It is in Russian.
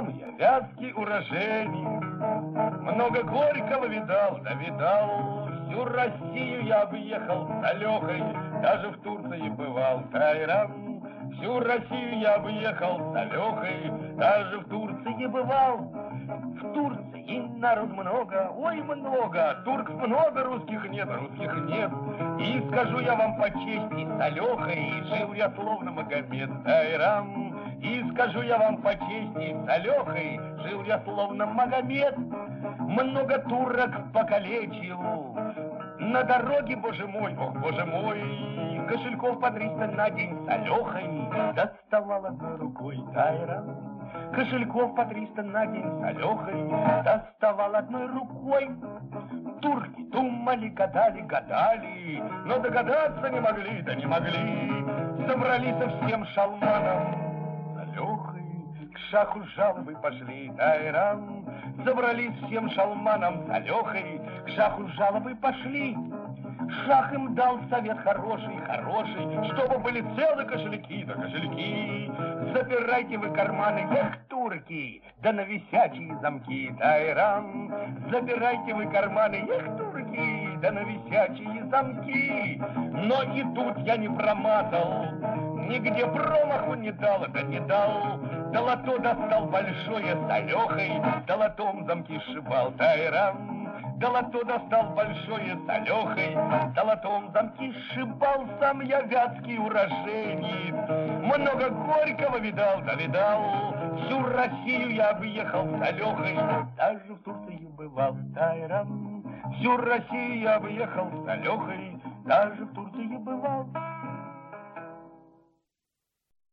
Сам я вятский уроженец, много горького видал, да видал. Всю Россию я объехал с Алехой, даже в Турции бывал, тайрам. Всю Россию я объехал с Алехой, даже в Турции бывал. В Турции народ много, ой, много. Турков много, русских нет, русских нет. И скажу я вам по чести, с Алехой жил я словно Магомед, тайрам. И скажу я вам по чести, с Алехой жил я словно Магомед. Много турок покалечил на дороге, боже мой, ох, боже мой. Кошельков по 300 на день с Алехой доставал одной рукой, тайрам. Кошельков по 300 на день с Алехой доставал одной рукой. Турки думали, гадали, гадали, но догадаться не могли, да не могли. Собрались со всем шалманом с Алехой, к шаху жалобы пошли, тайрам. Собрались всем шалманом с Алехой, к шаху жалобы пошли. Шах им дал совет хороший, хороший, чтобы были целы кошельки, да кошельки. Запирайте вы карманы, эх, турки, да на висячие замки, тайрам. Запирайте вы карманы, эх, турки, да на висячие замки. Но и тут я не промазал, нигде промаху не дал, да не дал. Долото достал большое с Алехой, долотом замки сшибал, тайрам. Долото достал большое с Алехой, долотом замки сшибал. Сам я вятский уроженец, много горького видал, да видал. Всю Россию я объехал с Алехой, даже в Турции бывал, тайрам. Всю Россию я объехал с Алехой, даже в Турции бывал.